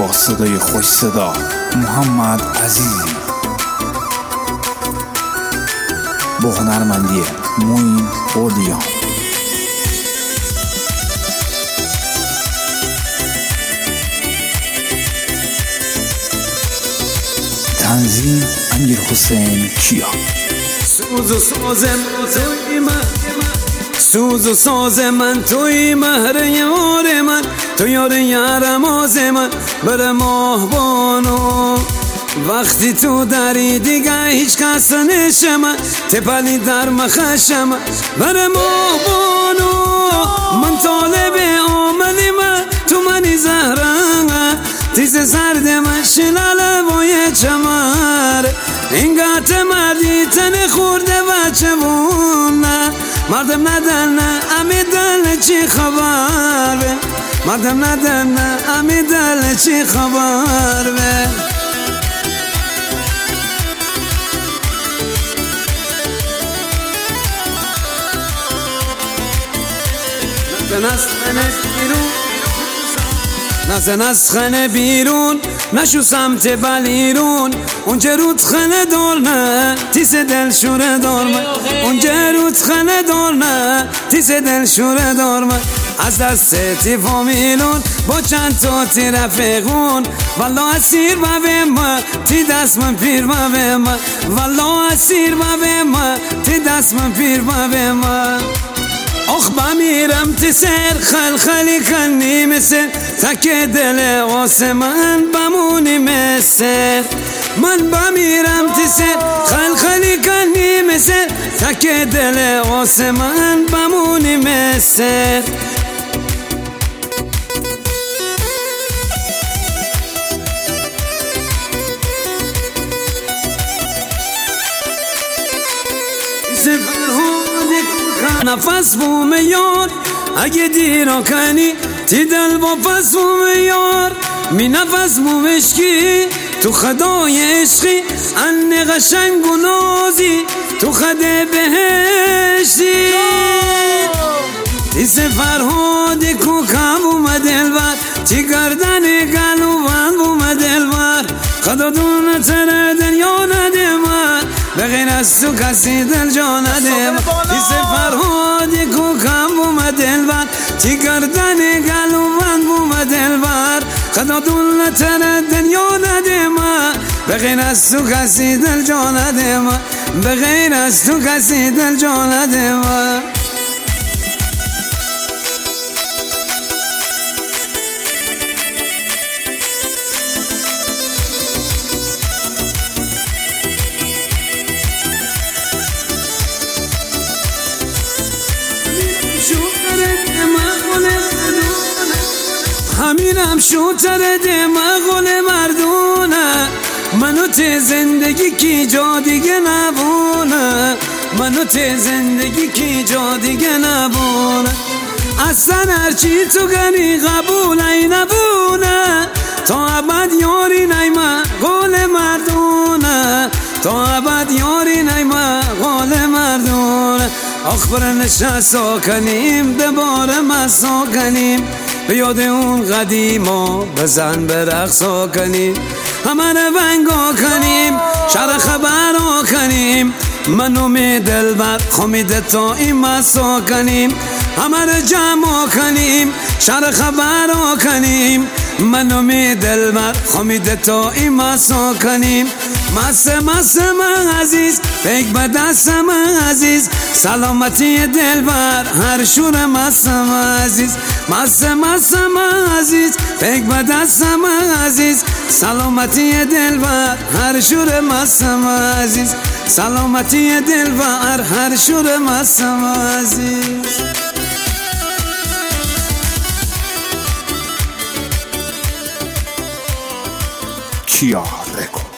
با صدای خوش صدا محمد عزیزی با هنرمندی موین اودیو. تنظیم امیر حسین کیا. سوز و ساز من توی مهر یار من، تو یار یارماز من بر ماهبانو. وقتی تو داری دیگه هیچ کس نشم، تپلی در مخشم بر ماهبانو. من طالب آمدی من تو منی زهرنگ، تیز زرد من شلال بای چمر. اینگات مردی تن خورده بچه بونه، مردم ندن امی دل چی خبر به، مردم ندن امی دل چی خبر به. نزن از خانه بیرون نشو سمت بلیرون، اونجا رود خانه دارنه تیس دل شوره دارمه، اونجا رود خانه دارنه تیس دل شوره دارمه. از دست تی فامیلون با چند تا تی رفیقون، والا اسیر ببیم تی دست من پیر ببیم، والا اسیر ببیم تی دست من پیر ببیم. آخ بمیرم تی سر خلخلی کنی مثل تک دل آسمان بمونی مثل. من بمیرم تی سر خلخلی کنی مثل تک دل آسمان بمونی مثل. نفس بوم یار اگه دیرا کنی تی دل با فس بوم یار، می نفس بومشکی تو خدای عشقی ان قشنگ و نازی تو خده بهشتی. تی فرهادی کو کم اومد دلبر، تی گردن گلوان اومد دلبر. خدا دونه تر دنیا نده من، بغیر از تو کسی دل جا نده من. تی فرهادی کو کم اومد دلبر، تی گردن گلوان اومد دلبر. خدا دونه تر دنیا نده من، بغیر از تو کسی دل جا نده من، بغیر از تو کسی دل جا نده من. همینم شوتر دماغ مردونه، منو ته زندگی کی جا دیگه نبونه، منو ته زندگی کی جا دیگه نبونه. اصلا هرچی تو گنی قبول ای نبونه، تا ابد یاری نیمه قول مردونه، تا ابد یاری نیمه قول مردونه. آخ برنشستا کنیم دوباره مسا کنیم، به یاد اون قدیما بزن برقصا کنیم، همه رونگا کنیم شر خبرا کنیم. منو می دلبر خمید تا این مسا کنیم، همه را جمع کنیم شر خبرا کنیم. منو می دلبر خمید تا این مسا کنیم. مست من عزیز فکر به دست من عزیز، سلامتی دلبر هر شور مست من عزیز. مست من عزیز فکر به دست من عزیز، سلامتی دلبر هر شور مست من عزیز، سلامتی دلبر هر شور مست من عزیز. کیا رکورد.